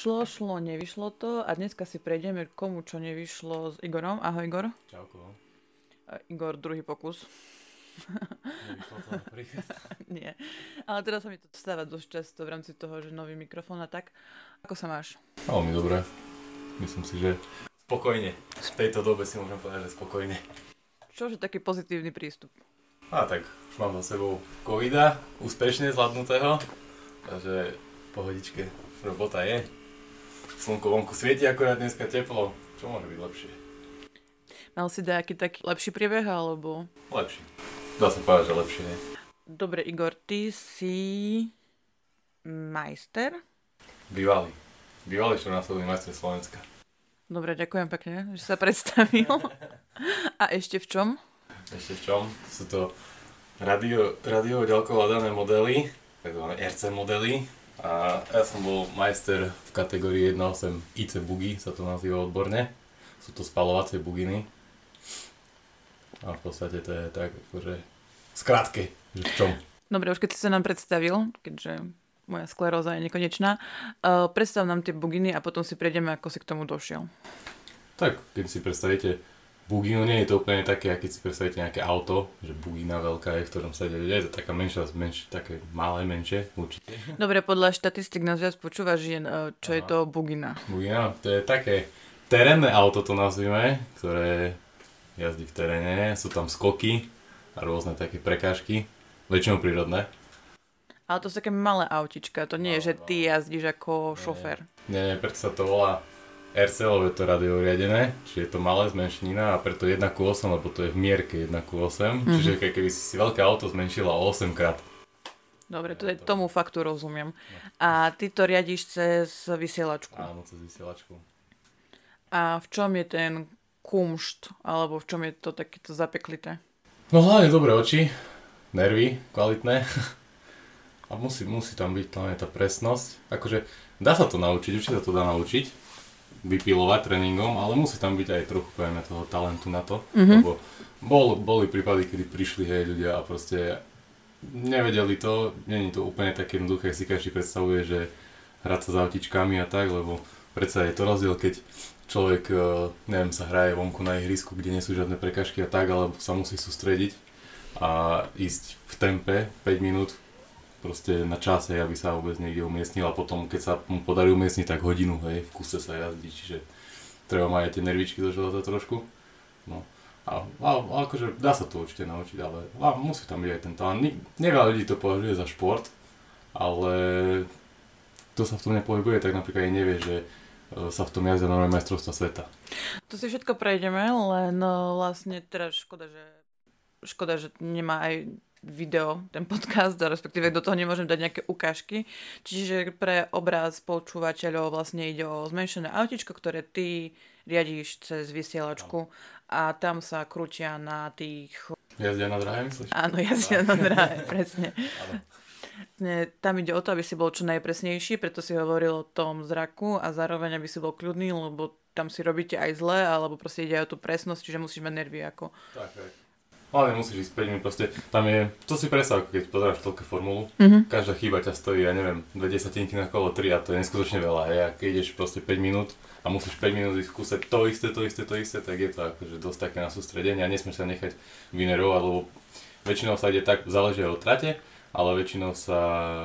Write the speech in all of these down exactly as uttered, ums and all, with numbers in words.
Šlo, šlo, nevyšlo to a dneska si prejdeme k komu, čo nevyšlo s Igorom. Ahoj, Igor. Čauko. A Igor, druhý pokus. Nevyšlo to napríklad. Nie, ale teraz sa mi to stáva dosť často v rámci toho, že nový mikrofón a tak. Ako sa máš? Veľmi dobre. Myslím si, že spokojne. V tejto dobe si môžem povedať, že spokojne. Čože taký pozitívny prístup? A tak, už mám za sebou covida, úspešne zvládnutého. Takže pohodičke, robota je. Slnko vonku svieti, akorát dneska teplo. Čo môže byť lepšie? Mal si nejaký taký lepší priebeh, alebo? Lepší. Dá sa povedať, že lepšie je. Dobre, Igor, ty si majster? Bývalý. Bývalý štvornásobný majster Slovenska. Dobre, ďakujem pekne, že sa predstavil. A ešte v čom? Ešte v čom? Sú to radio, radio ďalkovo hľadané modely, takzvané er cé modely. A ja som bol majster v kategórii jedna osem í cé bugy, sa to nazýva odborne. Sú to spalovacie buginy. A v podstate to je tak, akože skrátke, že v čom. Dobre, už keď si sa nám predstavil, keďže moja skleróza je nekonečná, uh, predstav nám tie buginy a potom si prejdeme, ako si k tomu došiel. Tak, keď si predstavíte buginu, nie je to úplne také, keď si predstavíte nejaké auto, že bugina veľká je, v ktorom sedia ľudia, je to taká menšia, menšia, také malé, menšie, určite. Dobre, podľa štatistik nás viac počúva žien, čo Aha. je to bugina. Bugina, to je také terénne auto, to nazvime, ktoré jazdí v teréne, sú tam skoky a rôzne také prekážky, väčšinou prírodné. Ale to sú také malé autička, to nie No, je, že no. ty jazdíš ako šofér. Nie, nie, preto sa to volá er cé, lebo je to radioriadené, čiže je to malé zmenšenina a preto jeden ku osem, lebo to je v mierke jeden ku osem, mm-hmm. čiže ke- keby si si veľké auto zmenšila o osem krát. Dobre, to je, tomu faktu rozumiem. A ty to riadiš cez vysielačku. Áno, cez vysielačku. A v čom je ten kumšt, alebo v čom je to takéto zapeklité? No hlavne dobré oči, nervy kvalitné a musí, musí tam byť hlavne tá presnosť. Akože dá sa to naučiť, určite sa to dá naučiť, vypilovať tréningom, ale musí tam byť aj trochu povedzme toho talentu na to, mm-hmm. lebo bol, boli prípady, kedy prišli hej ľudia a proste nevedeli to, nie je to úplne také jednoduché, si každý predstavuje, že hrať sa s autičkami a tak, lebo predsa je to rozdiel, keď človek, neviem, sa hraje vonku na ihrisku, kde nie sú žiadne prekažky a tak, alebo sa musí sústrediť a ísť v tempe päť minút proste na čase, aby sa vôbec niekde umiestnil a potom, keď sa mu podarí umiestniť, tak hodinu, hej, v kuse sa jazdí, čiže treba mať aj tie nervičky do života trošku. No. A, a, a akože dá sa to určite naučiť, ale a musí tam byť aj ten talent. Neveľa ľudí to považuje za šport, ale kto sa v tom nepohybuje, tak napríklad aj nevie, že sa v tom jazdia normálne majstrovstvá sveta. To si všetko prejdeme, len no, vlastne teraz škoda, že škoda, že nemá aj video, ten podcast, a respektíve do toho nemôžem dať nejaké ukážky. Čiže pre obraz počúvateľov vlastne ide o zmenšené autičko, ktoré ty riadíš cez vysielačku a tam sa krútia na tých... Jazdia na dráhe, myslíš? Áno, jazdia na dráhe, presne. Áno. Tam ide o to, aby si bol čo najpresnejší, preto si hovoril o tom zraku a zároveň aby si bol kľudný, lebo tam si robíte aj zle, alebo proste ide aj o tú presnosť, čiže musíš mať nervy ako... Tak, tak. Hlavne musíš ísť päť minút, proste tam je, to si predstav, keď pozeráš toľko formulu, Mm-hmm. každá chyba ťa stojí, ja neviem, dve desatinky na kolo, tri a to je neskutočne veľa, hej, a keď ideš proste päť minút a musíš päť minút ísť skúsať to isté, to isté, to isté, tak je to akože dosť také na sústredenie a nesmieš sa nechať vynerovať, lebo väčšinou sa ide tak, záleží od trate, ale väčšinou sa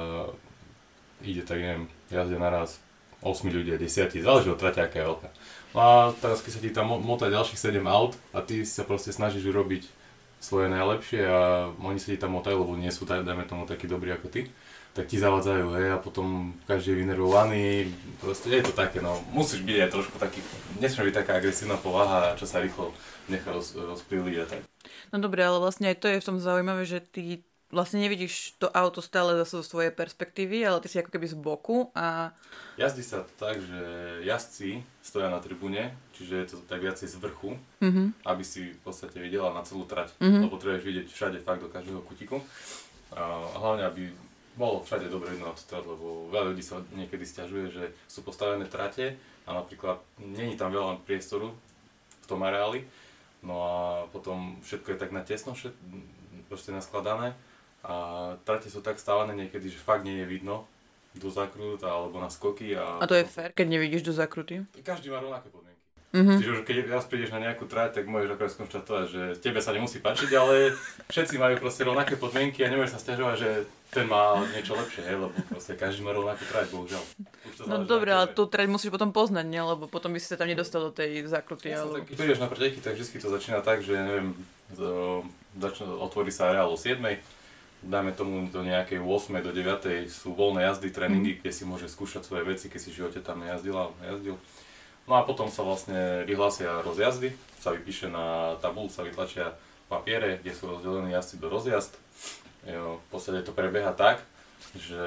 ide tak, neviem, jazdia naraz osem ľudí, desať, záleží od trate, aká je veľká. No a teraz keď sa ti tam motá ďalších sedem aut a ty sa proste snažíš urobiť svoje najlepšie a oni sa ti tam motajú, lebo nie sú, dajme tomu, takí dobrí ako ty, tak ti zavadzajú, hej, a potom každý je vynervovaný, proste je to také, no, musíš byť aj trošku taký, nesmie byť taká agresívna povaha, čo sa rýchlo nechá roz, rozpríliť a tak. No dobre, ale vlastne aj to je v tom zaujímavé, že ty vlastne nevidíš to auto stále zase zo svojej perspektívy, ale ty si ako keby z boku a... Jazdí sa tak, že jazdci stoja na tribúne, čiže je to tak viacej z vrchu, Mm-hmm. aby si v podstate videla na celú trať, Mhm. lebo trebuješ vidieť všade fakt do každého kutiku. A hlavne, aby bolo všade dobre vidno na tú trať, lebo veľa ľudí sa niekedy sťažuje, že sú postavené trate a napríklad není tam veľa priestoru v tom areáli, no a potom všetko je tak natesno, všetko, proste naskladané a trate sú tak stávané niekedy, že fakt nie je vidno do zakrúta alebo na skoky. A, a to je fér, keď nevidíš do zakruty? Každý má rovnaké podmienky. Mm-hmm. Čiže už keď raz prídeš na nejakú trať, tak môžeš akorát skonštatovať, že tebe sa nemusí páčiť, ale všetci majú proste rovnaké podmienky a nemôžeš sa sťažovať, že ten má niečo lepšie, hej, lebo proste každý má rovnakú trať, bohužiaľ. No dobre, ale tú trať musíš potom poznať, nie? Lebo potom by si sa tam nedostal do tej zakruty. Ja ale... Keď prídeš na preteky, tak vždy to začína tak, že neviem, začne, otvorí sa areál o siedmej, dáme tomu do nejakej ôsmej do deviatej sú voľné jazdy, tréningy, mm. kde si môže skúšať svoje veci, keď si v živote tam nejazdila, jazdil. No a potom sa vlastne vyhlásia rozjazdy, sa vypíše na tabulu, sa vytlačia papiere, kde sú rozdelení jazdci do rozjazd. Jo, v podstate to prebieha tak, že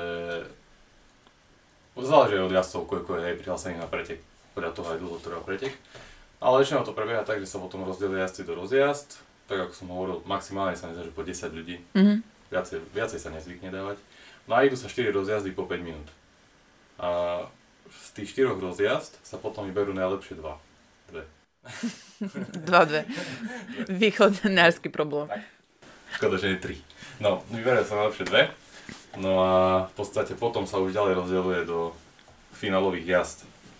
záleží od jazdcov, koľko je prihlásených na pretek, podľa toho aj dlho trvá pretek. Ale väčšinou to prebieha tak, že sa potom rozdelia jazdci do rozjazd, tak ako som hovoril, maximálne sa nezdá, že po desať ľudí, mm-hmm. viacej, viacej sa nezvykne dávať. No a idú sa štyri rozjazdy po päť minút. A z tých štyroch rozjazd sa potom vyberú najlepšie dva. Dve. dva, dve. Východnársky problém. Tak. Škoda, že je tri. No, vyberajú sa najlepšie dve. No a v podstate potom sa už ďalej rozdeľuje do finálových jazd.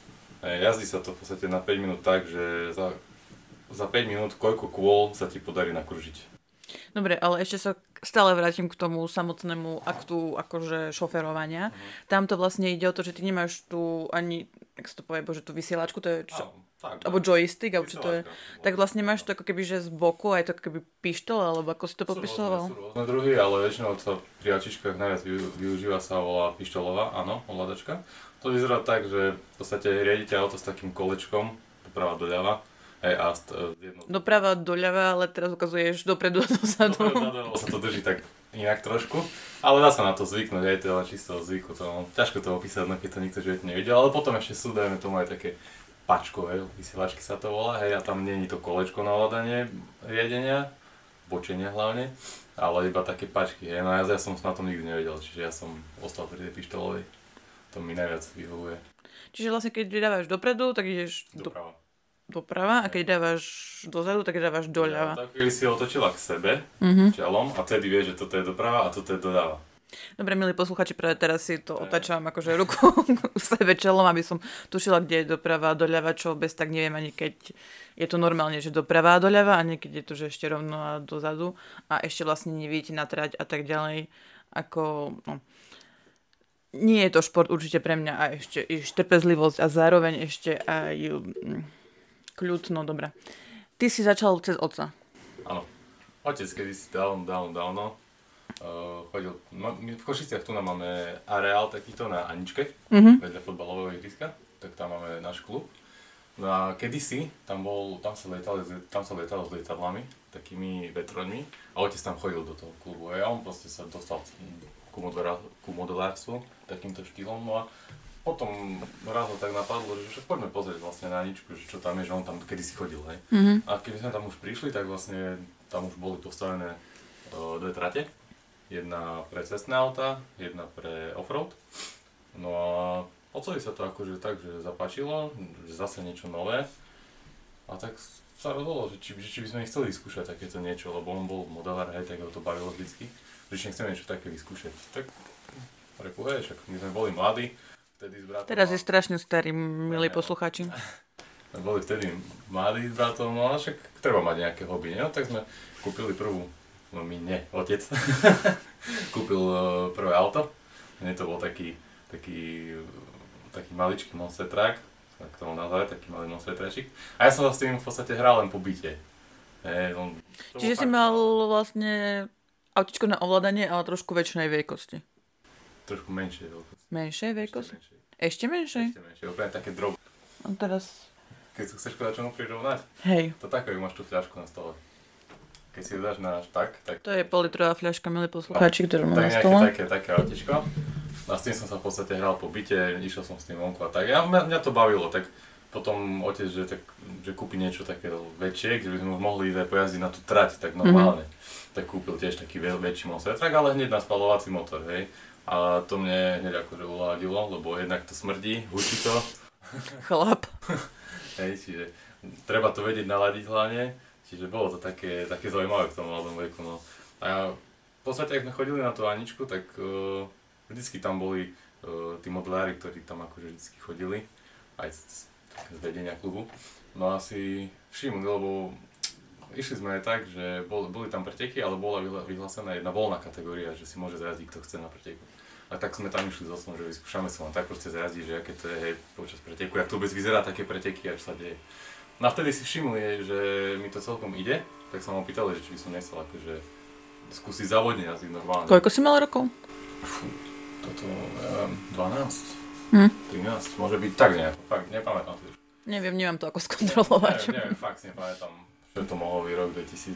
Jazdí sa to v podstate na päť minút tak, že za, za päť minút koľko kôl sa ti podarí nakružiť. Dobre, ale ešte sa stále vrátim k tomu samotnému aktu akože šoferovania. Uh-huh. Tam to vlastne ide o to, že ty nemáš tu ani, jak sa to povie, bože, tú vysielačku, to je čo? Ah, tak, alebo joystick, alebo čo to je. Tak vlastne máš to ako keby, že z boku, aj to ako keby pištol, alebo ako si to popisoval? Sú rôzne druhy, ale väčšinou sa pri ačičkách najviac využíva sa volá pištolová, áno, ovládačka. To vyzerá tak, že v podstate riadite auto s takým kolečkom, doprava doľava. Hej, a jedno... Doprava, doľava, ale teraz ukazuješ dopredu a dozadu. Dopredu, dopredu, sa to drží tak inak trošku, ale dá sa na to zvyknúť, aj to je čisto zvyku, to, no, ťažko to opísať, no, keď to nikto životne nevidel, ale potom ešte sú, dajme tomu aj také pačkové vysielačky sa to volá, hej, a tam nie je to kolečko na ovládanie riadenia, bočenia hlavne, ale iba také pačky, hej, no ja, ja som na tom nikdy nevedel, čiže ja som ostal pri tej pištolovej, to mi najviac vyhovuje. Čiže vlastne keď dávaš dopredu, tak ideš doprava. Do... doprava a keď dávaš dozadu, tak dávaš doľava. Ja, tak keď si otočila k sebe mm-hmm. čelom a vtedy vieš, že toto je doprava a toto je doľava. Dobre, milí posluchači, práve teraz si to otačam akože ruku k sebe čelom, aby som tušila, kde je doprava a doľava, čo bez tak neviem ani keď je to normálne, že doprava a doľava a niekedy je to, že ešte rovno a dozadu a ešte vlastne nevidíte natrať a tak ďalej. Ako, no. Nie je to šport určite pre mňa a ešte, ešte trpezlivosť a zároveň ešte aj kľud, no dobré. Ty si začal cez otca. Áno. Otec kedysi down, down, down, no. Uh, chodil, no, my v Košiciach tu nám máme areál takýto na Aničke, mm-hmm. vedľa fotbalového ihriska, tak tam máme náš klub. No a kedysi tam bol, tam sa lietalo, tam sa lietalo s lietadlami, takými vetroňmi a otec tam chodil do toho klubu a on proste sa dostal ku, modelá, ku modelárstvu takýmto štýlom. No a potom raz ho tak napadlo, že však poďme pozrieť vlastne na Aničku, že čo tam je, že on tam kedysi chodil, hej. Mm-hmm. A keď sme tam už prišli, tak vlastne tam už boli postavené uh, dve trate. Jedna pre cestné auta, jedna pre offroad. No a ocovi sa to akože tak, že zapáčilo, že zase niečo nové. A tak sa rozhodol, že či, že či by sme chceli vyskúšať takéto niečo, lebo on bol modelár, hej, tak ho to bavilo vždycky. Že či nechceme niečo také vyskúšať. Tak reku, hej, však my sme boli mladí. Vtedy s bratom, teraz je strašne starý, milí poslucháči. My boli vtedy mladí s bratom, no a však treba mať nejaké hobby, no tak sme kúpili prvú. No my nie, otec kúpil uh, prvé auto, mne to bol taký, taký, taký maličký monster truck, tak to bol nazvať, taký malý monster truckík. A ja som s tým v podstate hral len po byte. Hey, on, Čiže si tak... mal vlastne autičko na ovládanie, ale trošku väčšnej veľkosti. Trošku menšej veľkosti. Menšej veľkosti? Ešte menšej? Ešte menšej, úplne také drobné. A teraz... Keď sa chceš povedať, čomu prirovnať? Hej. To tak, ako máš tú fľašku na stole. Keď si ju dáš na tak, tak... To je politrová fľaška, milí poslucháči, ktorú mám na stole. Tak nejaké také, také autičko. A s tým som sa v podstate hral po byte, išiel som s tým vonku a tak. Ja, mňa, mňa to bavilo, tak potom otec, že, tak, že kúpi niečo také väčšie, kde by sme už mohli ísť aj pojazdiť na tú trať, tak normálne. Mm-hmm. Tak kúpil tiež taký väč, väčší monster truck, ale hneď na spaľovací motor, hej. A to mne hneď akože uľadilo, lebo jednak to smrdí, hučí to. Chlap. Hej, čiže treba to vedieť naladiť hlavne. Čiže bolo to také, také zaujímavé v tom mladom veku, no. A v podstate, ak sme chodili na tú Aničku, tak uh, vždycky tam boli uh, tí modelári, ktorí tam akože vždy chodili, aj z, z, z vedenia klubu. No a si všimli, lebo išli sme aj tak, že bol, boli tam preteky, ale bola vyhlásená jedna voľná kategória, že si môže zjazdiť, kto chce na preteku. A tak sme tam išli so som, že vyskúšame sa len tak proste zjazdiť, že aké to je hej, počas preteku, jak to vôbec vyzerá také preteky a čo sa deje. No a vtedy si všimli, že mi to celkom ide, tak sa ma opýtali, že či by som nechcel akože skúsiť závodne jazdiť normálne. Koľko si mal rokov? Fú, toto, ja viem, dvanásť, hm. trinásť, môže byť tak nejako, fakt nepamätám si už. Neviem, neviem to ako skontrolovať. Neviem, neviem, fakt si nepamätám, že to mohol byť rok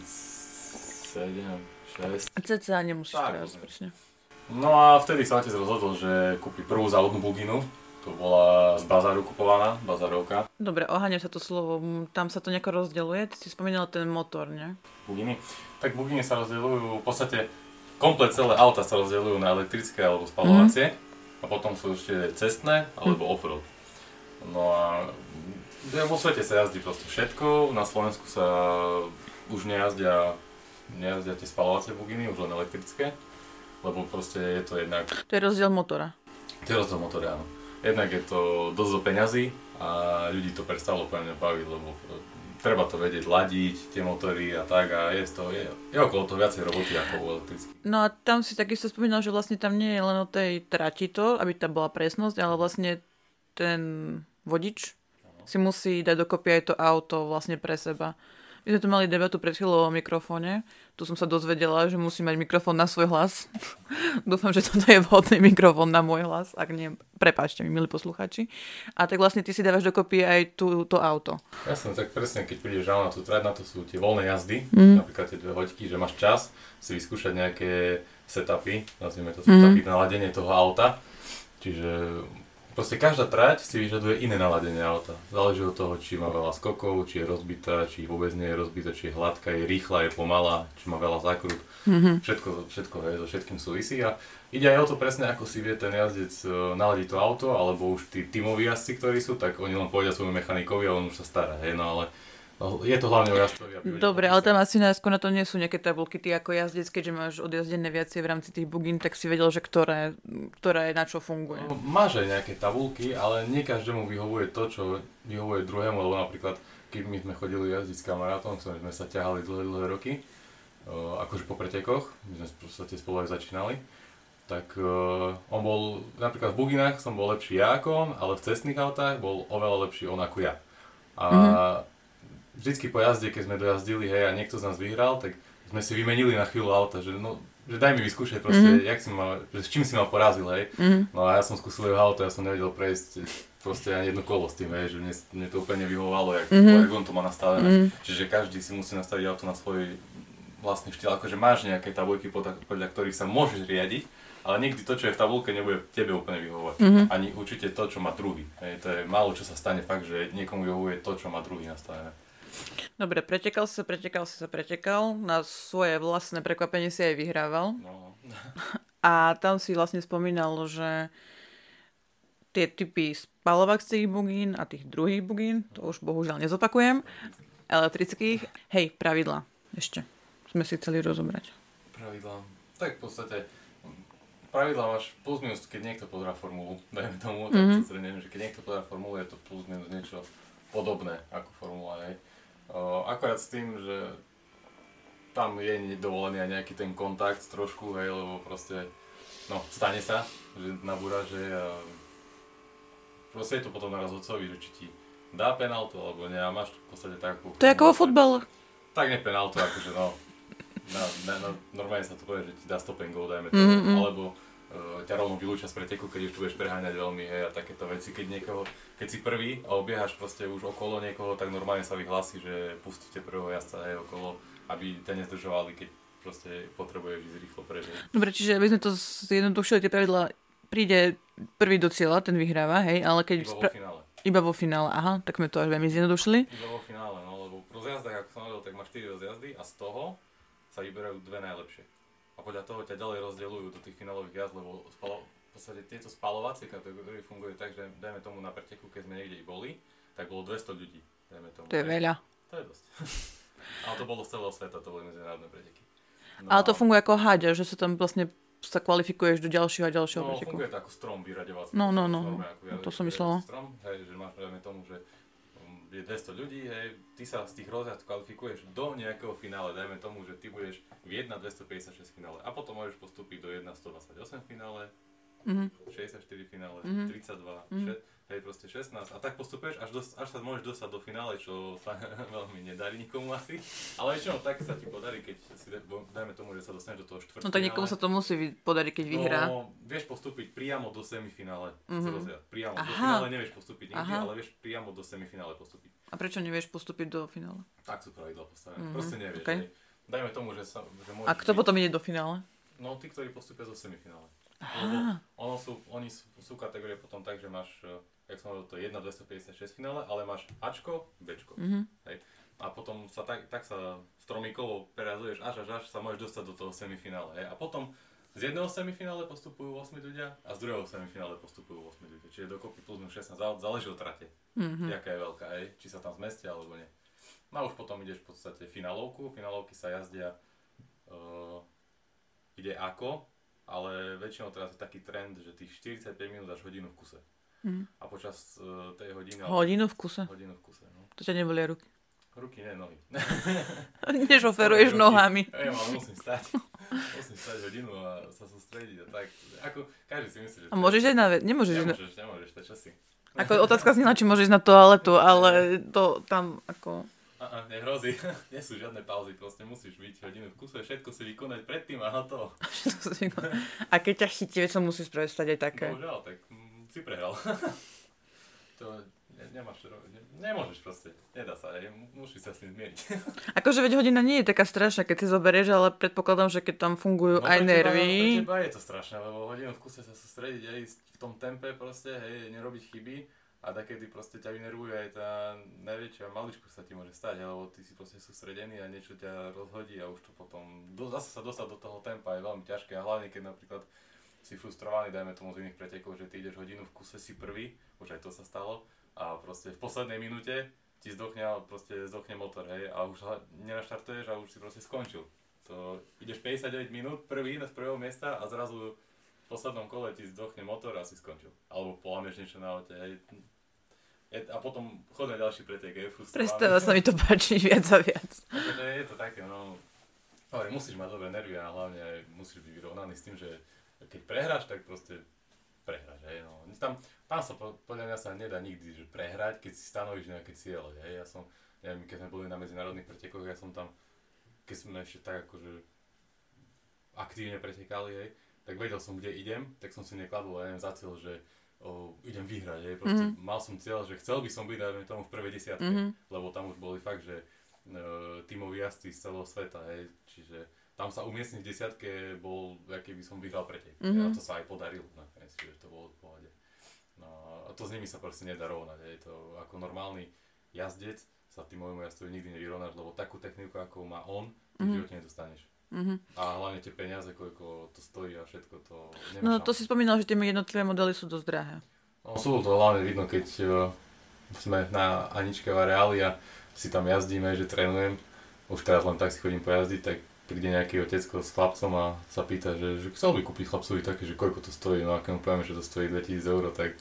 dvetisícsedem, šesť. Cca nemusíš teraz, presne. No a vtedy sa otec rozhodol, že kúpi prvú závodnú buginu. To bola z bazáru kupovaná, bazárovka. Dobre, oháňam sa to slovo, tam sa to nejako rozdeľuje, ty si spomínal ten motor, ne? Buginy? Tak buginy sa rozdeľujú, v podstate komplet celé auta sa rozdeľujú na elektrické alebo spaľovacie mm. a potom sú ešte cestné alebo mm. offroad. No a vo svete sa jazdí proste všetko, na Slovensku sa už nejazdia, nejazdia tie spaľovacie buginy, už len elektrické, lebo proste je to jednak... To je rozdiel motora. To je rozdiel motora, áno. Jednak je to dosť do peňazí a ľudí to prestalo úplne baviť, lebo treba to vedieť ladiť, tie motory a tak a je, to, je, je okolo toho viacej roboty ako u elektrických. No a tam si takisto spomínal, že vlastne tam nie je len o tej trati to, aby tam bola presnosť, ale vlastne ten vodič ano. Si musí dať dokopy aj to auto vlastne pre seba. My sme tu mali debatu pred chvíľou o mikrofóne. Tu som sa dozvedela, že musí mať mikrofón na svoj hlas. Dúfam, že toto je vhodný mikrofón na môj hlas. Ak nie, prepáčte mi, milí posluchači. A tak vlastne ty si dávaš dokopy aj tú, to auto. Jasne, tak presne, keď prídeš na tú trať, na to sú tie voľné jazdy, mm. napríklad tie dve hoďky, že máš čas si vyskúšať nejaké setupy, nazvime to setupy mm. na ladenie toho auta. Čiže proste každá trať si vyžaduje iné naladenie auta. Záleží od toho, či má veľa skokov, či je rozbitá, či vôbec nie je rozbitá, či je hladká, je rýchla, je pomalá, či má veľa zákrut. Mm-hmm. Všetko, všetko hej, so všetkým súvisí a ide aj o to presne, ako si vie ten jazdec naladiť to auto, alebo už tí tímoví jazdci, ktorí sú, tak oni len povedia svojmu mechanikovi a on už sa stará, hej, no ale no, je to hlavne o jazdcovi. Dobre, ale tam asi najskôr na to nie sú nejaké tabulky. Ty ako jazdec, keďže máš odjazdené viacej v rámci tých bugín, tak si vedel, že ktoré, ktoré na čo funguje. No, máš aj nejaké tabulky, ale nie každému vyhovuje to, čo vyhovuje druhému, lebo napríklad, keď my sme chodili jazdiť s kamarátom, ktorým sme sa ťahali dlhé, dlhé roky, uh, akože po pretekoch, my sme v podstate spolu aj začínali, tak uh, on bol, napríklad v buginách som bol lepší ja ako on, ale v cestných autách bol oveľa lepší on ako ja. A mm-hmm. vždycky po jazde, keď sme dojazdili, hej, a niekto z nás vyhral, tak sme si vymenili na chvíľu auta, že no, že daj mi vyskúšať proste, mm-hmm. jak si ma, že s čím si ma porazil, hej. Mm-hmm. No a ja som skúsil jeho auto, ja som nevedel prejsť proste ani jedno kolo s tým, hej, že mne, mne to úplne vyhovovalo, jak, mm-hmm. jak on to má nastavené. Mm-hmm. Čiže každý si musí nastaviť auto na svoj vlastný štýl, akože máš nejaké tabuľky, podľa, podľa ktorých sa môžeš riadiť, ale nikdy to, čo je v tabuľke, nebude tebe úplne vyhovovať. Mm-hmm. Ani určite to, čo má druhý. Hej, to je málo, čo sa stane fakt, že niekomu vyhovuje to, čo má druhý nastavené. Dobre, pretekal si sa, pretekal si sa, pretekal. Na svoje vlastné prekvapenie si aj vyhrával. No. A tam si vlastne spomínal, že tie typy spaľovacích bugín a tých druhých bugín, to už bohužiaľ nezopakujem, elektrických, hej, pravidlá. Ešte sme si chceli rozobrať. Pravidlá. Tak v podstate pravidlá máš plus minus, keď niekto pozerá formulu, dajme tomu, tak mm-hmm. sa zrejme, že keď niekto pozerá formulu, je to plus minus niečo podobné ako formula, hej. Uh, akorát s tým, že tam je dovolený aj nejaký ten kontakt trošku, hej, lebo proste, no, stane sa, že nabúraže a proste je to potom na rozhodcovi, že či ti dá penáltu, alebo nie, a máš v podstate takú... To je ako vo futbale. Tak nie penáltu, akože no, na, na, na, normálne sa to povie, že ti dá stop and go, dajme to, mm-hmm. alebo uh, ťa rovno vylúčia z preteku, keď už tu budeš preháňať veľmi, hej, a takéto veci, keď niekoho, keď si prvý a obiehaš proste už okolo niekoho, tak normálne sa vyhlási, že pustíte prvého jazdca, hej, okolo, aby ťa nezdržovali, keď proste potrebuješ ísť rýchlo preč. Dobre, čiže aby sme to zjednodušili, tie pravidlá, príde prvý do cieľa, ten vyhráva, hej, ale keď... Iba vo finále. Iba vo finále, aha, tak sme to až veľmi zjednodušili. Iba vo finále, no, lebo v rozjazdách, ako som hovoril, tak máš štyri rozjazdy a z toho sa vyberajú dve najlepšie. A podľa toho ťa ďalej rozdeľujú do tých finálových jazd, lebo spalo, v podstate tieto spalovacie kategórie fungujú tak, že dajme tomu na preteku, keď sme niekde boli, tak bolo dvesto ľudí, dajme tomu. To je veľa. To je dosť. Ale to bolo z celého sveta, to boli medzinárodné preteky. No, ale to funguje ako háďa, že sa tam vlastne sa kvalifikuješ do ďalšieho a ďalšieho no, preteku. No, funguje to ako strom vyraďovací. No, no, no, Norme, ako ja, to som myslela. Strom, hej, že máš, dajme tomu, že je dvesto ľudí, hej, ty sa z tých rozhľad kvalifikuješ do nejakého finále, dajme tomu, že ty budeš v jedna dvestopäťdesiatšesť finále a potom môžeš postúpiť do jedna stodvadsaťosem finále, mm-hmm. šesťdesiatštyri finále, mm-hmm. tridsaťdva, mm-hmm. šesť, hej, proste šestnásť a tak postupuješ, až, dos, až sa môžeš dostať do finále, čo sa veľmi nedarí nikomu asi, ale väčšinou tak sa ti podarí, keď si, dajme tomu, že sa dostaneš do toho štvrtfinále. No tak niekomu sa to musí podariť, keď vyhrá. No, vieš postúpiť priamo do semifinále, mm-hmm. priamo. Aha. Do finále nevieš postúpiť nikdy, Aha. ale vieš priamo do semifinále postúpiť. A prečo nevieš postúpiť do finále? Tak sú pravidlá postavené, mm-hmm. proste nevieš. Okay. Dajme tomu, že, sa, že môžeš... A kto byť... potom ide do finále? No, tí, ktorí postúpia zo semifinále. Aha. Ono sú, oni sú, sú kategórie potom tak, že máš, jak som hovoril, to je jedna dvestopäťdesiatšesť finále, ale máš Ačko, Bčko. Mm-hmm. Hej. A potom sa tak, tak sa stromíkovo prerazuješ až až až sa môžeš dostať do toho semifinále. Hej. A potom z jedného semifinále postupujú osem ľudia a z druhého semifinále postupujú osem ľudia. Čiže dokopy plus minus šestnásť, záleží od trate, mm-hmm. jaká je veľká, hej. Či sa tam zmestia alebo nie. No a už potom ideš v podstate finálovku, finálovky sa jazdia, uh, ide ako, ale väčšinou teraz je taký trend, že tých štyridsaťpäť minút až hodinu v kuse. Mm. A počas uh, tej hodiny... Hodinu v kuse? Hodinu v kuse, no. To ťa nebolia ruky? Ruky, nie nohy. Nešoferuješ nohami. Ja, ale musím stať. Musím stať hodinu a sa sústrediť a tak. Ako, každý si myslí, že... A môžeš ísť na vec? Nemôžeš ísť na... Nemôžeš, nemôžeš, to je časy. Ako otázka znela, či môžeš ísť na toaletu, ale to tam ako... Aha, nehrozí. Nie sú žiadne pauzy, proste musíš byť hodinu v kuse, všetko si vykonať predtým a hotovo. A keď ťa chytí, veď sa musíš prestať aj také. Bohužiaľ, tak mm, si prehral. To ne, nemáš, ne, nemôžeš proste, nedá sa, aj, musíš sa s tým zmieriť. Akože veď hodina nie je taká strašná, keď si zoberieš, ale predpokladám, že keď tam fungujú no, aj nervy. No pre teba je to strašné, lebo hodinu v kuse sa sústrediť aj v tom tempe proste, hej, nerobiť chyby. A takedy proste ťa vynervuje aj tá najväčšia maličko sa ti môže stať, lebo ty si proste sústredený a niečo ťa rozhodí a už to potom, do, zase sa dostať do toho tempa je veľmi ťažké a hlavne keď napríklad si frustrovaný, dajme tomu z iných pretekov, že ty ideš hodinu v kuse, si prvý, už aj to sa stalo a proste v poslednej minúte ti zdochne, proste zdochne motor, hej, a už nenaštartuješ a už si proste skončil. To ideš päťdesiatdeväť minút, prvý z prvého miesta a zrazu v poslednom kole ti zdochne motor a si skončil. Alebo polámeš niečo na aute, hej. A potom chodne ďalší pretek, je frustrovaný. Prestáva sa mi to páčiť viac a viac. Takže je to také, no... Ale musíš mať dobré nervy a hlavne aj musíš byť vyrovnaný s tým, že keď prehráš, tak proste prehráš, hej, no. Tam, tam sa podľa mňa sa nedá nikdy že prehrať, keď si stanovíš nejaké ciele, hej. Ja som, neviem, keď sme boli na medzinárodných pretekoch, ja som tam, keď sme ešte tak akože aktívne pretekali, hej, tak vedel som, kde idem, tak som si nekladol, ja neviem, za cieľ, že o, idem vyhrať, hej, proste mm-hmm. mal som cieľ, že chcel by som byť, dajme tomu, v prvej desiatke, mm-hmm. lebo tam už boli fakt, že uh, tímoví jazdci z celého sveta, hej, čiže tam sa umiestniť v desiatke bol, aký by som vyhral pretek, mm-hmm. a to sa aj podarilo nakoniec, čiže to bolo v pohode. No, a to s nimi sa proste nedá rovnať, hej, to ako normálny jazdec sa tímovému jazdcovi nikdy nevyrovnáš, lebo takú techniku, ako má on, ty mm-hmm. v živote nedostaneš. Mm-hmm. A hlavne tie peniaze, koľko to stojí a všetko to nemáš. No to si spomínal, že tie jednotlivé modely sú dosť drahé. No sú to hlavne vidno, keď uh, sme na Aničke v areáli a si tam jazdíme, že trénujem, už teraz len tak si chodím pojazdiť, tak príde nejaký otecko s chlapcom a sa pýta, že, že chcel by kúpiť chlapcovi také, že koľko to stojí, no a keď mu povieme, že to stojí dvetisíc eur, tak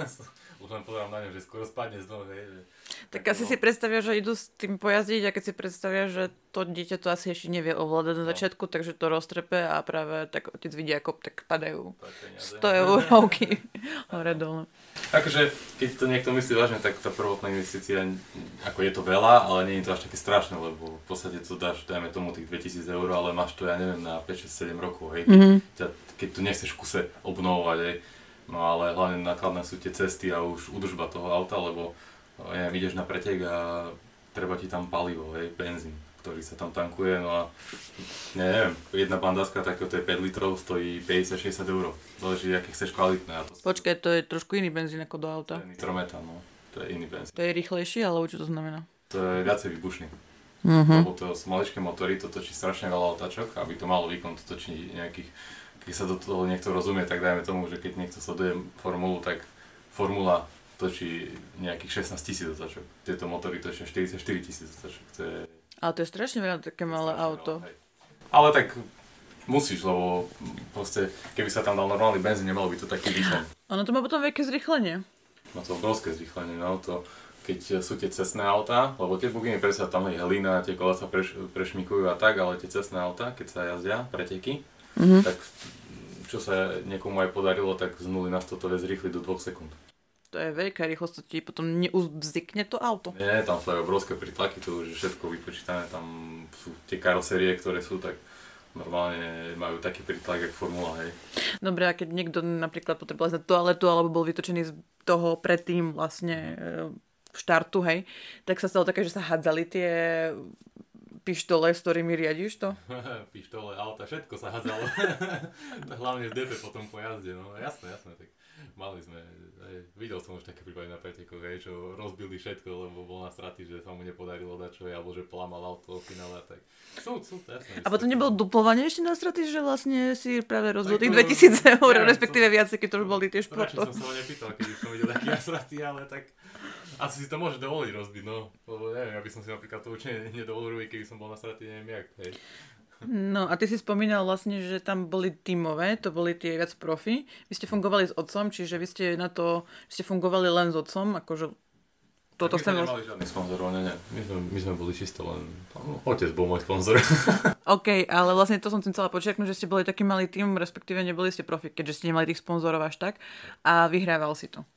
už len pozerám na ňom, že skoro spadne z domu, hej. Že... Tak asi si predstavia, že idú s tým pojazdiť a keď si predstavia, že to dieťa to asi ešte nevie ovládať na začiatku, no. Takže to roztrepe a práve tak otec vidí, ako tak padajú sto eurovky hore dole. Akože, keď to niekto myslí vážne, tak tá prvotná investícia, ako je to veľa, ale nie je to až také strašné, lebo v podstate to dáš, dajme tomu tých dvetisíc eur, ale máš to, ja neviem, na päť, šesť, sedem rokov, hej, mm-hmm. keď, keď to nechceš v kuse obnovovať, hej. No ale hlavne nákladné sú tie cesty a už údržba toho auta, lebo ja neviem, ideš na pretek a treba ti tam palivo, hej, benzín, ktorý sa tam tankuje, no a neviem, jedna bandáska takéto je päť litrov, stojí päťdesiat až šesťdesiat eur, záleží, aké chceš kvalitné. A to Počkaj, to je trošku iný benzín ako do auta. To je nitrometán, no, to je iný benzín. To je rýchlejší, alebo čo to znamená? To je viacej výbušný, uh-huh. Lebo to sú maličké motory, to točí strašne veľa otáčok, aby to malo výkon, to točí nejakých. Keď sa do toho niekto rozumie, tak dajme tomu, že keď niekto sleduje formulu, tak formula točí nejakých šestnásť tisíc otáčok. Tieto motory točia štyridsaťštyri tisíc otáčok. To je... Ale to je strašne veľa také malé auto. Veľa, ale tak Musíš, lebo proste, keby sa tam dal normálny benzín, nemalo by to taký výkon. Ono to má potom veľké zrýchlenie. Má to obrovské zrýchlenie, no to, keď sú tie cestné autá, lebo tie buginy predsa tam je hlina, tie kola sa preš, prešmikujú a tak, ale tie cestné autá, keď sa jazdia, preteky, mm-hmm. tak čo sa niekomu aj podarilo, tak z nuly na sto to vie zrýchliť do dvoch sekúnd. To je veľká rýchlosť, to ti potom neuzvykne to auto. Nie, tam sú aj obrovské pritlaky, to už je všetko vypočítané, tam sú tie karosérie, ktoré sú tak normálne majú taký pritlak, jak Formula, hej. Dobre, a keď niekto napríklad potreboval ísť na toaletu, alebo bol vytočený z toho predtým vlastne štartu, hej, tak sa stalo také, že sa hádzali tie pištole, s ktorými riadiš to? Pištole, auta, všetko sa hádzalo. Hlavne v dé pé potom po jazde, no jasné, jasné, tak mali sme, aj, videl som už také prípady na pretekoch, hej, čo rozbili všetko, lebo bol na straty, že sa mu nepodarilo dať čo, alebo že plamal auto v finále, tak sú, sú, to jasné. A potom nebolo duplovanie ešte na straty, že vlastne si práve rozbil tých dvetisíc eur, ja, respektíve som, viac, keď to už boli tie športov. Radšej som sa ho nepýtal, keď už som videl taký na straty, ale tak asi si to môže dovoliť rozbiť, no, lebo neviem, ja by som si napríklad to určite nedovolil, keby som bol na straty, neviem jak, hej. No a ty si spomínal vlastne, že tam boli tímové, to boli tie viac profi. Vy ste fungovali s otcom, čiže vy ste na to, že ste fungovali len s otcom, akože toto chcem... My sme nemali žiadnych sponzorov, ne, ne. My sme, my sme boli čisto len... No, otec bol môj sponzor. OK, ale vlastne to som chcela počiaknúť, že ste boli taký malý tím, respektíve neboli ste profi, keďže ste nemali tých sponzorov až tak a vyhrával si to.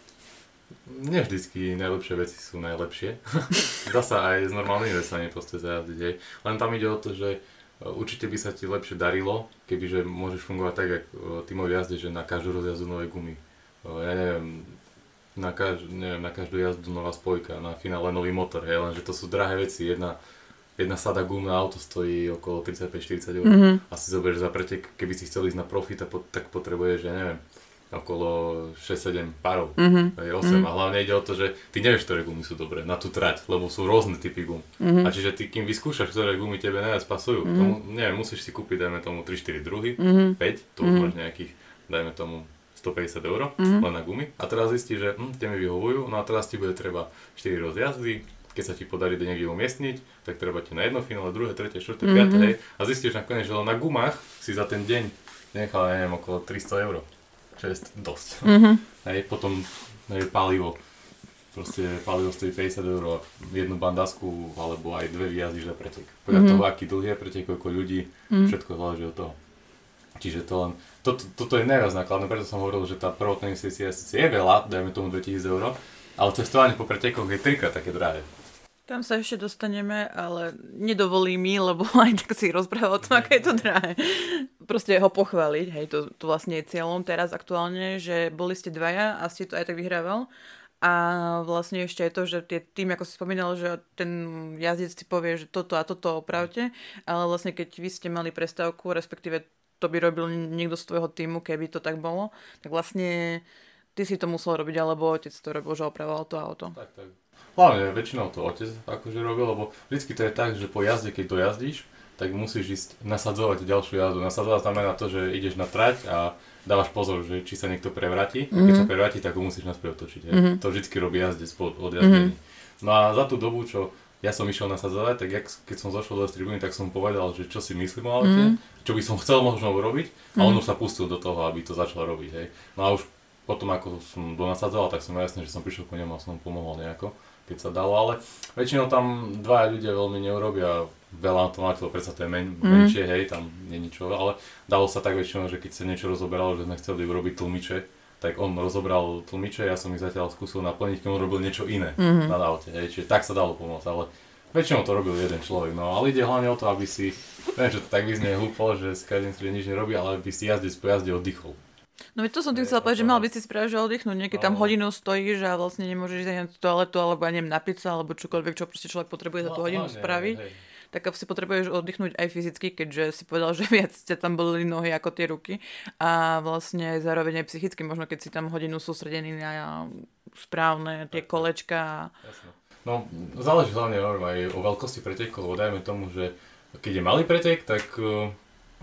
Nie vždycky najlepšie veci sú najlepšie. Dá sa aj s normálnymi vecami proste zajazdiť, hej. Len tam ide o to, že určite by sa ti lepšie darilo, kebyže môžeš fungovať tak, ako tímové jazde, že na každú rozjazdu nové gumy. Ja neviem, na, kaž, neviem, na každú jazdu nová spojka, na finále nový motor, hej, lenže to sú drahé veci. Jedna, jedna sada gum na auto stojí okolo tridsaťpäť štyridsať eur. Mm-hmm. A si zoberieš za pretek, keby si chcel ísť na profit, tak potrebuješ, ja neviem, okolo šesť sedem párov, mm-hmm. osem. Mm-hmm. A hlavne ide o to, že ty nevieš, ktoré gumy sú dobré na tú trať, lebo sú rôzne typy gum. Mm-hmm. A čiže ty, kým vyskúšaš, ktoré gumy tebe najviac pasujú, mm-hmm. tomu, neviem, musíš si kúpiť, dajme tomu tri štyri druhy, mm-hmm. päť, to už mm-hmm. máš nejakých, dajme tomu stopäťdesiat eur, mm-hmm. len na gumy. A teraz zistíš, že hm, tie mi vyhovujú, no a teraz ti bude treba štyri rozjazdy, keď sa ti podarí do niekde umiestniť, tak treba ti na jedno finále, druhé, tretie, štvrté, mm-hmm. piate, hej. A zistíš nakoniec, že len na gumách si za ten deň nechal, neviem, okolo tristo eur. Čo je dosť. Mm-hmm. Hej, potom hej, palivo. Proste palivo stojí päťdesiat eur a jednu bandasku alebo aj dve vyjazdíš za pretek. Podľa mm-hmm. toho, aký dlhý je pretek, koľko ľudí, mm-hmm. všetko záleží od toho. Čiže to len, to, to, toto je najviac nákladné, preto som hovoril, že tá prvotná investícia síce je veľa, dajme tomu dvetisíc eur, ale cestovanie po pretekoch je trikrát také drahé. Tam sa ešte dostaneme, ale nedovolí mi, lebo aj tak si rozpráva o tom, aké je to drahé. Proste ho pochváliť, hej, to, to vlastne je cieľom teraz aktuálne, že boli ste dvaja a ste to aj tak vyhrával. A vlastne ešte aj to, že tie tým, ako si spomínal, že ten jazdec si povie, že toto a toto opravte, ale vlastne keď vy ste mali prestávku, respektíve to by robil niekto z tvojho týmu, keby to tak bolo, tak vlastne ty si to musel robiť, alebo otec to robil, že opravoval to auto. Tak, tak. Hlavne väčšinou to otec akože robil, lebo vždycky to je tak, že po jazde, keď dojazdíš, tak musíš ísť nasadzovať ďalšiu jazdu. Nasadzovať znamená to, že ideš na trať a dávaš pozor, že či sa niekto prevráti. Mm-hmm. Keď sa prevráti, tak ho musíš naspäť otočiť. Mm-hmm. To vždycky robí jazdec pod odjazdení. Mm-hmm. No a za tú dobu, čo ja som išiel nasadzovať, tak jak, keď som zašiel do tribúny, tak som povedal, že čo si myslím o aute, mm-hmm. čo by som chcel možno urobiť, a on už sa pustil do toho, aby to začal robiť. Hej. No a už potom, ako som donasadzoval, tak som jasne, že som prišiel po ňom a som mu pomohol nejako, keď sa dalo, ale väčšinou tam dvaja ľudia veľmi neurobia veľa automatov, predsa to je men, mm. menšie, hej, tam nie je ničo, ale dalo sa tak väčšinou, že keď sa niečo rozoberalo, že sme chceli urobiť tlmiče, tak on rozobral tlmiče, ja som ich zatiaľ skúsil naplniť, keď on robil niečo iné mm. na aute, hej, čiže tak sa dalo pomôcť, ale väčšinou to robil jeden človek, no ale ide hlavne o to, aby si, neviem, že to tak vyznie hlúpo, že s každým si nič nerobí, ale aby si jazdec po jazde oddychol. No to som tým chcela povedať, že mal by si spraviť, že oddychnúť, niekedy tam hodinu stojíš a vlastne nemôžeš ísť aj na toaletu, alebo ja neviem, napiť sa, alebo čokoľvek, čo proste človek potrebuje za tú hodinu spraviť. Hej, hej. Tak si potrebuješ oddychnúť aj fyzicky, keďže si povedal, že viac ste tam boli nohy ako tie ruky a vlastne zároveň aj psychicky, možno keď si tam hodinu sústredený na správne tie kolečka. Jasne. No záleží hlavne aj o veľkosti pretekov, lebo dajme tomu, že keď je malý pretek, tak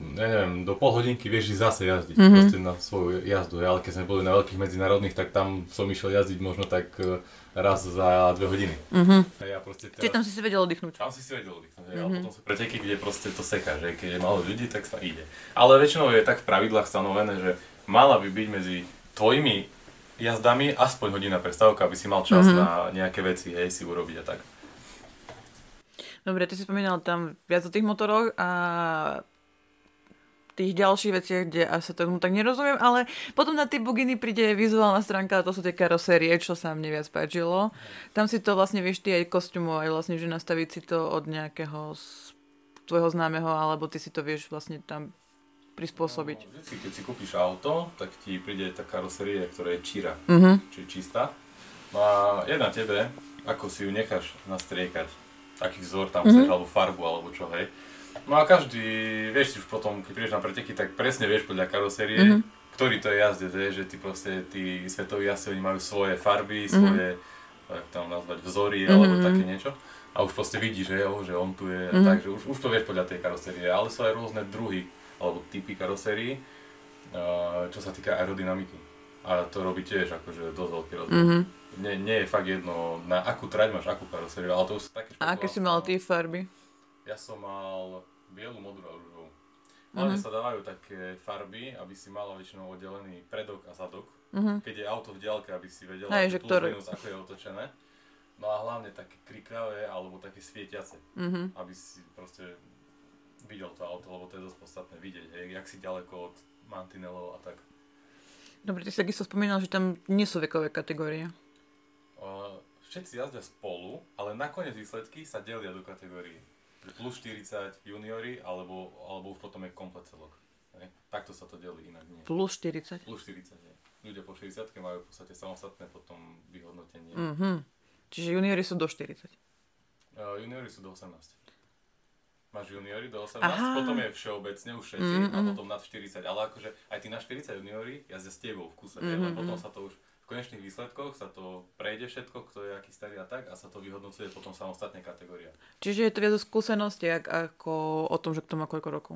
neviem, do pol hodinky vieš ísť zase jazdiť, mm-hmm. proste na svoju jazdu, ale keď sme boli na veľkých medzinárodných, tak tam som išiel jazdiť možno tak raz za dve hodiny. Mm-hmm. Ja proste teraz... Čiže tam si si vedel oddychnúť. Tam si si vedel oddychnúť, mm-hmm. ale potom sú preteky, kde proste to seká, že keď je málo ľudí, tak sa ide. Ale väčšinou je tak v pravidlách stanovené, že mala by byť medzi tvojimi jazdami aspoň hodina prestávka, aby si mal čas mm-hmm. na nejaké veci, hej, si urobiť a tak. Dobre, ty si spomínal tam viac o tých motoroch a tých ďalších veciach, kde asi tomu tak nerozumiem, ale potom na tie buginy príde vizuálna stránka a to sú tie karosérie, čo sa mne viac páčilo. Tam si to vlastne vieš ty aj kostýmov, aj vlastne, že nastaviť si to od nejakého tvojho známeho, alebo ty si to vieš vlastne tam prispôsobiť. No, vždycky, keď si kúpiš auto, tak ti príde tá karoséria, ktorá je číra, uh-huh. čiže čistá. No a je na tebe, ako si ju necháš nastriekať. Aký vzor tam chceš, mm-hmm. alebo farbu, alebo čo, hej. No a každý, vieš si už potom, keď prídeš na preteky, tak presne vieš podľa karosérie, mm-hmm. ktorý to je jazdec, hej, že ty proste, tí svetoví jazdci, oni majú svoje farby, mm-hmm. svoje, tak tam nazvať, vzory, mm-hmm. alebo také niečo. A už proste vidíš, že, jo, že on tu je, mm-hmm. takže už, už to vieš podľa tej karosérie, ale sú aj rôzne druhy, alebo typy karosérií, čo sa týka aerodynamiky. A to robí tiež akože dosť veľký rozdiel. Mm-hmm. Nie, nie je fakt jedno, na akú trať máš akú karosériu, ale to už sú také špekulácie. A aké si mal tie farby? Ja som mal bielu, modrú a ružovú. Hlavne uh-huh. sa dávajú také farby, aby si mala väčšinou oddelený predok a zadok. Uh-huh. Keď je auto v diaľke, aby si vedela, Aj, plus ktoré... minus, ako je otočené. No a hlavne také kriklavé alebo také svietiace, uh-huh. aby si proste videl to auto, lebo to je dosť podstatné vidieť, hej, jak si ďaleko od mantinelov a tak. Dobre, ty si takisto spomínal, že tam nie sú vekové kategórie. Uh, všetci jazdia spolu, ale nakoniec výsledky sa delia do kategórií. Plus štyridsať juniori, alebo, alebo už potom je komplet celok. Ne? Takto sa to delí, inak nie. Plus štyridsať? Plus štyridsať, nie. Ľudia po štyridsiatke majú v podstate samostatné potom vyhodnotenie. Mm-hmm. Čiže juniori sú do štyridsať? Uh, juniori sú do osemnásť. Máš juniori do osemnásť, aha. Potom je všeobecne už všetci mm-hmm. a potom nad štyridsať. Ale akože aj tí na štyridsať juniori jazdia s tebou v kuse, mm-hmm. ale potom sa to už v konečných výsledkoch sa to prejde všetko, kto je aký starý a tak a sa to vyhodnocuje potom samostatne kategória. Čiže je to viac o skúsenostiach ako o tom, že kto má koľko rokov?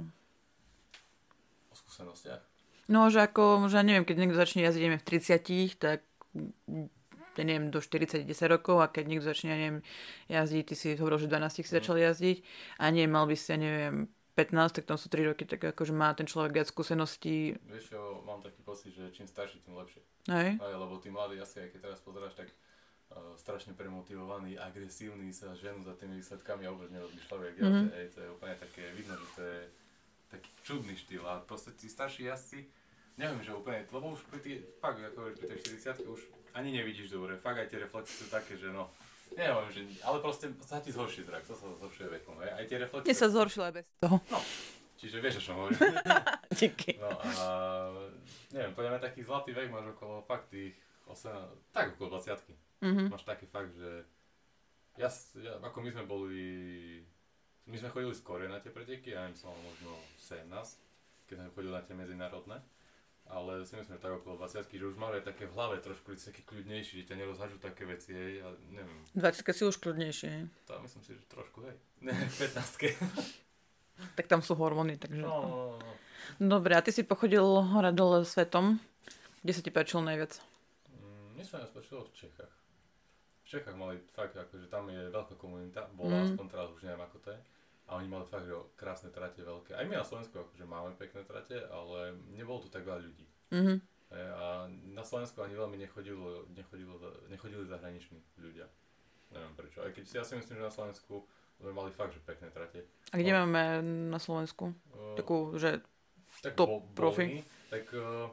O skúsenostiach? No, že ako, že neviem, keď niekto začne jazdiť v tridsiatich, tak ja neviem, do štyridsať desať rokov a keď niekto začne, ja neviem, jazdiť, ty si hovoril, že dvanásť si začal jazdiť a nie, mal by si, ja neviem, pätnásť, tak tam sú tri roky, tak akože má ten človek viac skúseností. Vieš čo, mám taký pocit, že čím starší, tým lepšie. Hej. Aj, lebo tí mladí asi, aj keď teraz pozeráš, tak uh, strašne premotivovaní, agresívni sa ženú za tými výsledkami a vôbec nerozmýšľajú, jak mm-hmm. jazdia. Hej, to je úplne také, vidno, že to je taký čudný štýl a proste tí starší jazdci, neviem, že úplne, lebo už pri tých, fakt, ako pri tej štyridsiatke už ani nevidíš dobre, fakt aj tie reflexy sú také, že no, neviem, že, ale proste sa ti zhorší zrak, to sa zhoršuje vekom, hej, aj tie reflexy. Mne sa zhoršila bez toho. No, čiže vieš, o čom hovorím. Díky. No a, neviem, poďme taký zlatý vek, máš okolo fakt tých osemnásť, tak okolo dvadsiatky. Mm-hmm. Máš taký fakt, že ja, ja, ako my sme boli, my sme chodili skôr na tie preteky, ja neviem, som mal možno sedemnásť, keď sme chodili na tie medzinárodné. Ale si myslím, že tak okolo dvadsiatky, že už máš aj také v hlave trošku taký kľudnejší, že ťa nerozhažú také veci, hej, ja neviem. dvadsiatka si už kľudnejšie, hej? To myslím si, že trošku, hej. Ne, v pätnástke. Tak tam sú hormóny, takže... No, no, no. Dobre, a ty si pochodil hore dole svetom. Kde sa ti páčilo najviac? Mm, mne sa najviac páčilo v Čechách. V Čechách mali fakt, akože tam je veľká komunita, bola mm. aspoň teraz už neviem ako to je. A oni mali fakt, že krásne trate veľké. Aj my na Slovensku akože máme pekné trate, ale nebolo tu tak veľa ľudí. Mm-hmm. A na Slovensku ani veľmi nechodilo, nechodilo, nechodili zahraniční ľudia. Neviem prečo. Aj keď si ja si myslím, že na Slovensku sme mali fakt, že pekné trate. A kde no, máme na Slovensku? Uh, Takú, že tak top bol, profi? Tak uh,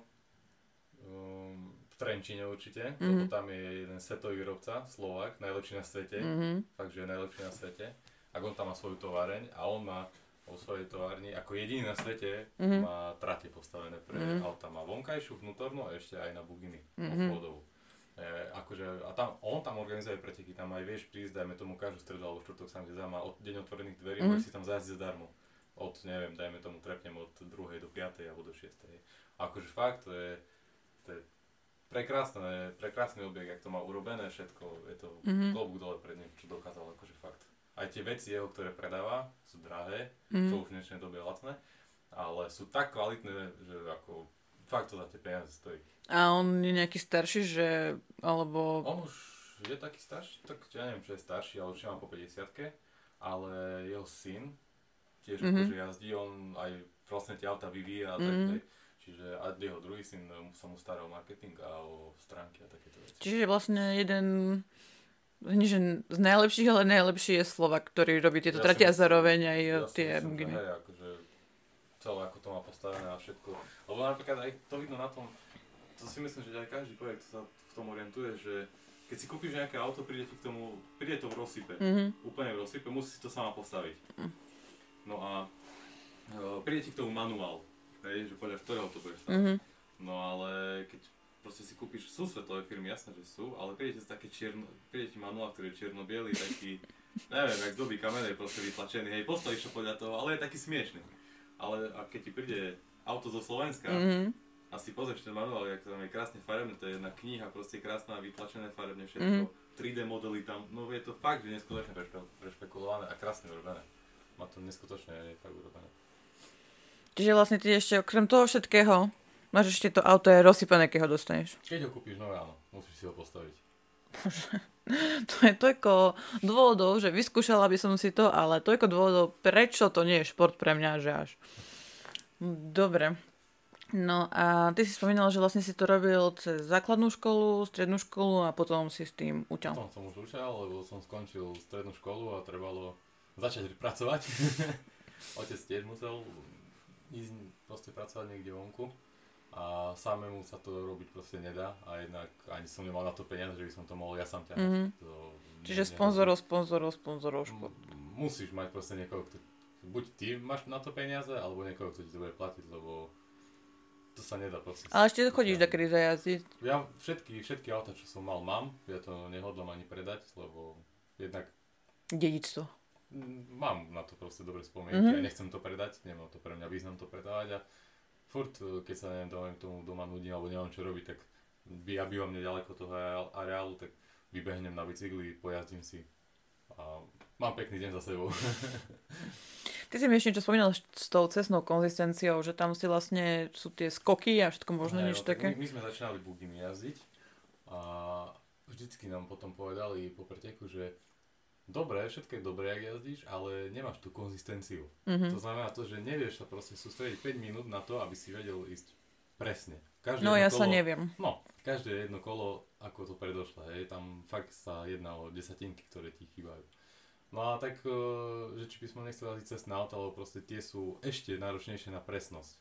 um, v Trenčíne určite, mm-hmm. lebo tam je jeden svetový výrobca, Slovák, najlepší na svete. Mm-hmm. Fakt, že je najlepší na svete. Ak on tam má svoju továreň a on má vo svojej továrni, ako jediný na svete, mm-hmm. má trate postavené pre mm-hmm. auta. Má vonkajšiu, vnútornú a ešte aj na buginy, mm-hmm. off-roadovú. E, akože, a tam, on tam organizuje preteky, tam aj vieš prísť, dajme tomu každú stredu alebo štvrtok sám, kde má od deň otvorených dverí, mm-hmm. môžeš si tam zajazdiť zadarmo. Od, neviem, dajme tomu, trepnem od druhej do piatej alebo do šiestej. A akože fakt, to je, to je prekrásne, prekrásny objekt, jak to má urobené všetko, je to mm-hmm. klobúk dole pred ním, čo dokázal, akože fakt. Aj tie veci jeho, ktoré predáva, sú drahé, mm. čo už v dnešnej dobe je lacné, ale sú tak kvalitné, že ako fakt to za tie peniaze stojí. A on je nejaký starší, že, alebo... On už je taký starší, tak ja neviem, čo je starší, ale už je mám po päťdesiatke, ale jeho syn tiež mm-hmm. akože jazdí, on aj vlastne tie auta vyvíja a tak mm-hmm. tak, čiže a jeho druhý syn sa mu stará o marketing a o stránky a takéto veci. Čiže vlastne jeden... Nie, že z najlepších, ale najlepší je Slovak, ktorý robí tieto ja trati a zároveň aj ja tie buginy. Ja akože celé ako to má postavené a všetko. Lebo napríklad aj to vidno na tom, to si myslím, že aj každý projekt sa v tom orientuje, že keď si kúpiš nejaké auto, príde ti k tomu, príde to v rozsype, mm-hmm. úplne v rozsype, musí si to sama postaviť. Mm. No a e, príde ti k tomu manuál, hej, že podľa ktorého to budeš stavať. Mm-hmm. No ale keď proste si kúpiš, sú svetové firmy, jasné, že sú, ale príde ti také čierno, príde ti manuál, ktorý je čierno-bielý, taký, neviem, jak z doby kamenej proste vytlačený, hej, postavíš to podľa toho, ale je taký smiešný. Ale a keď ti príde auto zo Slovenska mm-hmm. a si pozrieš ten manuál, jak tam je krásne farebné, to je jedna kniha, proste krásna, vytlačené farebne všetko, mm-hmm. tri dé modely tam, no je to fakt, že neskutočne prešpekulované a krásne urobené. Má to neskutočne fakt urobené. Čiže vlastne ty ešte okrem toho všetkého máš ešte to auto je rozsypané, keď ho dostaneš. Keď ho kúpiš nové, áno, musíš si ho postaviť. To je toľko dôvodov, že vyskúšala by som si to, ale toľko dôvodov, prečo to nie je šport pre mňa, že až. Dobre. No a ty si spomínal, že vlastne si to robil cez základnú školu, strednú školu a potom si s tým učal. Potom som už učal, lebo som skončil strednú školu a trebalo začať pracovať. Otec tiež musel ísť proste pracovať niekde vonku. A samému sa to robiť proste nedá a jednak ani som nemal na to peniaze, že by som to mohol ja sám ťahať. Mm-hmm. Čiže sponzorov, sponzorov, sponzorov šport. Musíš mať proste niekoho, kto, buď ty máš na to peniaze, alebo niekoho, kto ti to bude platiť, lebo to sa nedá proste. Ale ešte chodíš takedy zajazdiť. Ja všetky, všetky auta, čo som mal, mám. Ja to nehodlám ani predať, lebo jednak... Dedičstvo. Mám na to proste dobré spomienky mm-hmm. a nechcem to predať, nemá to pre mňa význam to predávať a furt, keď sa neviem, doma, tomu doma nudím alebo neviem čo robiť, tak ja bývam nedaleko toho areálu, tak vybehnem na bicykli, pojazdím si a mám pekný deň za sebou. Ty si mi ešte niečo spomínal s tou cestnou konzistenciou, že tam si vlastne sú tie skoky a všetko možno niečo také. My, my sme začínali buginy jazdiť a vždycky nám potom povedali po preteku, že dobre, všetko je dobré, ak jazdíš, ale nemáš tú konzistenciu. Mm-hmm. To znamená to, že nevieš sa proste sústrediť päť minút na to, aby si vedel ísť presne. Každé no ja kolo, sa neviem. No, každé jedno kolo, ako to predošlo, hej, tam fakt sa jedná o desatinky, ktoré ti chýbajú. No a tak, že či by sme nechceli jazdiť cestné auta, lebo proste tie sú ešte náročnejšie na presnosť.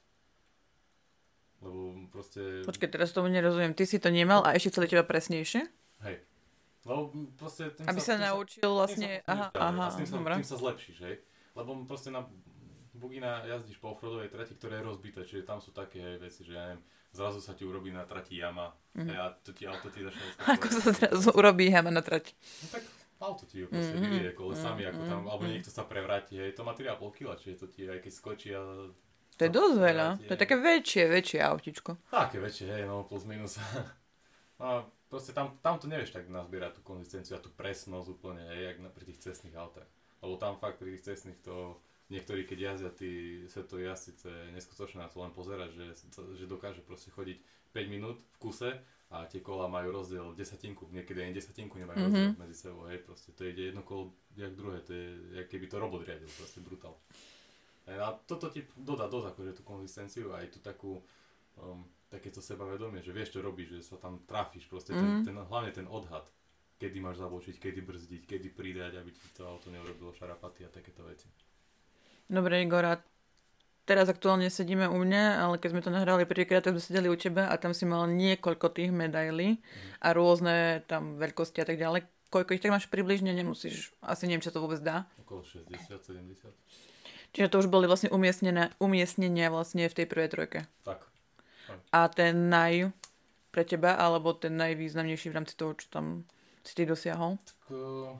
Lebo proste... Počkaj, teraz tomu nerozumiem. Ty si to nemal a ešte celé teba presnejšie? Hej. Lebo proste tým aby sa, sa naučil sa, vlastne, aha, aha, a s tým sa, tým sa zlepšíš, hej. Lebo proste na bugina jazdíš po offroadovej trati, ktorá je rozbitá, čiže tam sú také hej, veci, že ja neviem, zrazu sa ti urobí na trati jama, mm-hmm. hej, a to ti auto ti začne... Ako sa zrazu urobí jama na trati? No tak auto ti ju proste mm-hmm. vyvie kolesami, mm-hmm. ako tam, alebo niekto sa prevráti, hej, to má tri a pol kila, čiže to ti aj keď skočí a... To je dosť veľa, to je také väčšie, väčšie autičko. Také väčšie, hej, no, plus minus. No, proste tam, tam to nevieš tak nazbierať tú konzistenciu a tú presnosť úplne, hej, jak na, pri tých cestných autách. Lebo tam fakt pri tých cestných to, niektorí keď jazdia tí svetoví jazdci, to je neskutočné na to len pozerať, že, že dokáže proste chodiť päť minút v kuse a tie kola majú rozdiel desatinku, niekedy ani desatinku nemajú mm-hmm. rozdiel medzi sebou, hej, proste to ide jedno kolo jak druhé, to je, jak keby to robot riadil, proste brutál. A toto ti dodá dosť akože tú konzistenciu a aj tú takú, um, takéto sebavedomie, že vieš čo robíš, že sa tam trafíš, proste mm. ten, ten, hlavne ten odhad, kedy máš zabočiť, kedy brzdiť, kedy pridať, aby ti to auto neurobilo šarapaty a takéto veci. Dobre Igor, a teraz aktuálne sedíme u mňa, ale keď sme to nahrali prvýkrát, tak sme sedeli u teba a tam si mal niekoľko tých medailí mm. a rôzne tam veľkosti a tak ďalej. Koľko ich tak máš približne, nemusíš, asi neviem, čo to vôbec dá. Okolo šesťdesiat sedemdesiat. Čiže to už boli vlastne umiestnené, umiestnenia vlastne v tej prvej trojke. Tak. tak. A ten naj pre teba, alebo ten najvýznamnejší v rámci toho, čo tam si ty dosiahol? Tak, uh,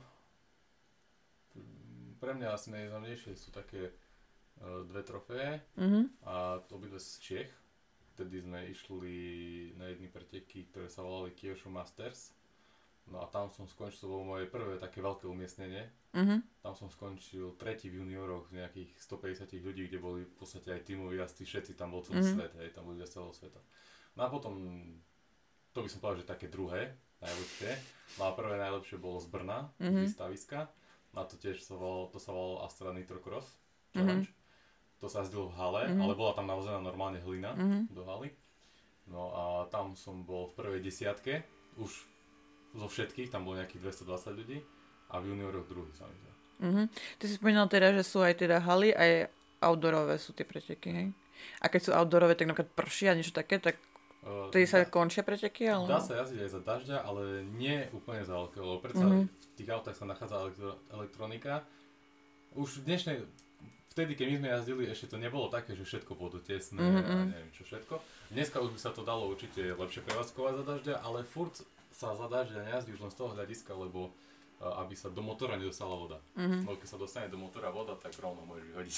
pre mňa asi najvýznamnejšie sú také uh, dve trofeje mm-hmm. a to obidve z Čech. Vtedy sme išli na jedny preteky, ktoré sa volali Kyosho Masters No a tam som skončil, to bolo moje prvé také veľké umiestnenie. Uh-huh. Tam som skončil tretí v junioroch z nejakých stopäťdesiat ľudí, kde boli v podstate aj tímoví jazdci, všetci, tam bol celý uh-huh. svet, hej, tam boli z celého sveta. No a potom, to by som povedal, že také druhé, najlepšie. No a prvé najlepšie bolo z Brna, uh-huh. z výstaviska. No a to tiež sa volalo, to sa volalo Astra Nitro Cross Challenge. Uh-huh. To sa jazdilo v hale, uh-huh. ale bola tam naozaj normálne hlina uh-huh. do haly. No a tam som bol v prvej desiatke, už zo všetkých, tam bolo nejakých dvestodvadsať ľudí a v junioroch druhý sa mi zdá. Uh-huh. Ty si spomínal teda, že sú aj teda haly, aj outdoorové sú tie preteky, hej? A keď sú outdoorové, tak napríklad prší a niečo také, tak tedy sa dá, končia preteky? Ale... Dá sa jazdiť aj za dažďa, ale nie úplne za veľké, lebo predsa uh-huh. v tých autách sa nachádza elektro- elektronika. Už v dnešnej, vtedy keď my sme jazdili, ešte to nebolo také, že všetko vodotesné uh-huh. a neviem čo všetko. Dneska už by sa to dalo určite lepšie prevádzkovať za dažďa, ale furt sa za dažďa nejazdí už len z toho hľadiska, lebo uh, aby sa do motora nedostala voda. Uh-huh. Lebo keď sa dostane do motora voda, tak rovno môžeš vyhodiť.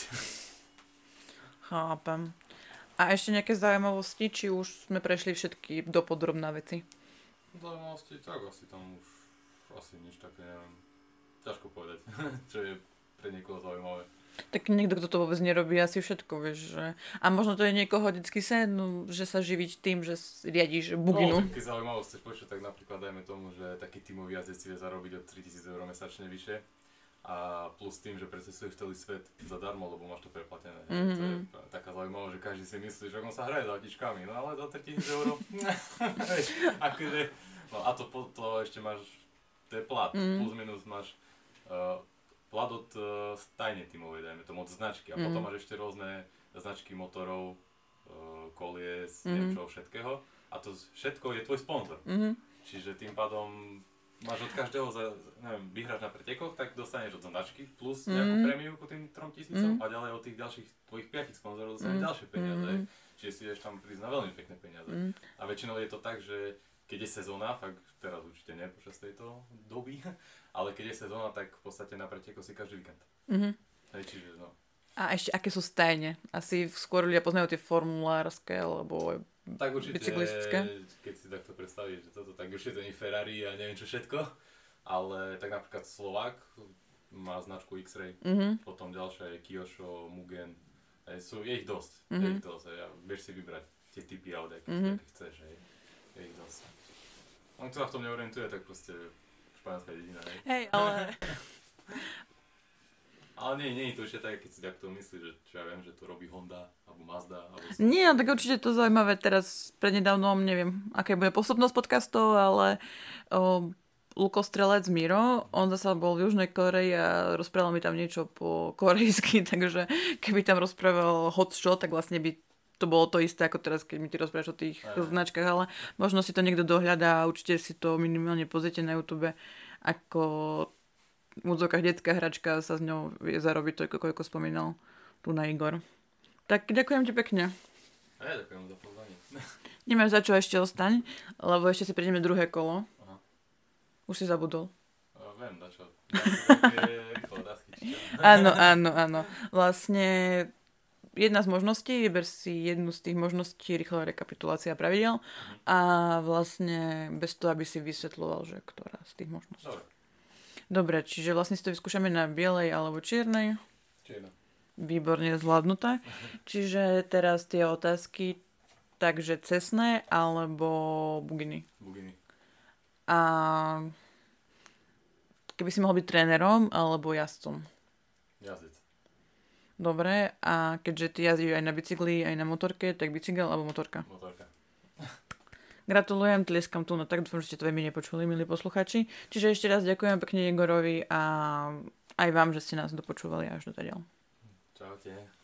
Chápem. A ešte nejaké zaujímavosti, či už sme prešli všetky dopodrobná veci? Zaujímavosti, tak asi tam už asi nič také, neviem, ťažko povedať, čo je pre niekoho zaujímavé. Tak niekto, kto to vôbec nerobí, asi všetko, vieš, že... A možno to je niekoho vždycky sen, no, že sa živiť tým, že riadiš buginu. No, keď zaujímavosť chceš počuť, tak napríklad dajme tomu, že taký tímový jazdec si vie zarobiť od tritisíc eur mesačne vyššie. A plus tým, že precestuješ celý svet zadarmo, lebo máš to preplatené. Mm-hmm. To je taká zaujímavosť, že každý si myslí, že on sa hraje za autičkami, no ale za tritisíc eur. akože, no a to, to ešte máš, to je plat, mm-hmm. plus minus máš uh, plat od uh, stajne tímovej, dajme tomu, od značky. A mm-hmm. potom máš ešte rôzne značky motorov, uh, kolies, mm-hmm. neviem čo, všetkého. A to všetko je tvoj sponzor. Mm-hmm. Čiže tým pádom máš od každého, za, neviem, vyhráš na pretekoch, tak dostaneš od značky plus nejakú mm-hmm. prémiu ku tým trom tisícom mm-hmm. a ďalej od tých ďalších tvojich piatich sponzorov dostaneš mm-hmm. ďalšie peniaze. Mm-hmm. Čiže si ideš tam prísť na veľmi pekné peniaze. Mm-hmm. A väčšinou je to tak, že keď je sezóna, fakt teraz určite nie počas tejto doby, ale keď je sezóna, tak v podstate na pretekoch si každý víkend. Mm-hmm. Hej, čiže no. A ešte aké sú stajne? Asi skôr ľudia poznajú tie formulárske, alebo tak určite, bicyklistické? Keď si takto predstavíš, že toto, tak určite to nie Ferrari a neviem čo všetko, ale tak napríklad Slovák má značku X-Ray, mm-hmm. potom ďalšie je Kyosho, Mugen, hej, sú, je ich dosť, mm-hmm. je ich dosť, hej, a vieš si vybrať tie typy aut, aké mm-hmm. chceš, hej, je ich dosť. On kto sa v tom neorientuje, tak proste španielská dedina, hej. Hej, ale... Ale nie, nie je to ešte tak, keď si takto myslíš, že čo ja viem, že to robí Honda, alebo Mazda, alebo... Nie, tak určite to zaujímavé teraz prednedávnom, neviem, aké bude postupnosť podcastov, ale o, lukostrelec Miro, on zasa bol v Južnej Koreji a rozprával mi tam niečo po korejsky, takže keby tam rozprával hotshot, tak vlastne by to bolo to isté, ako teraz, keď mi ty rozprávaš o tých aj, značkách, ale možno si to niekto dohľadá a určite si to minimálne pozrite na YouTube, ako... v úvodzovkách detská hračka sa s ňou vie zarobiť toľko, koľko spomínal tu na Igor. Tak ďakujem ti pekne. A ja ďakujem za pozvanie. Nemáš za čo, ešte ostaň, lebo ešte si prejdeme druhé kolo. Aha. Už si zabudol. A viem, na čo. Rýchlo otázky, či čo? Áno, áno, áno. Vlastne jedna z možností, vyber si jednu z tých možností, rýchla rekapitulácia pravidel mhm. a vlastne bez toho, aby si vysvetľoval, že ktorá z tých možností. Dobre. Dobre, čiže vlastne si to vyskúšame na bielej alebo čiernej. Čierna. Výborne zvládnuté. Čiže teraz tie otázky, takže cestné alebo buginy. Buginy. A keby si mohol byť trénerom alebo jazdcom. Jazdec. Dobre, a keďže ty jazdíš aj na bicykli, aj na motorke, tak bicykel alebo motorka? Motorka. Gratulujem, tlieskam tu, no tak dúfam, že ste to veľmi nepočuli, milí posluchači. Čiže ešte raz ďakujem pekne Igorovi a aj vám, že ste nás dopočúvali až do teda. Čaute.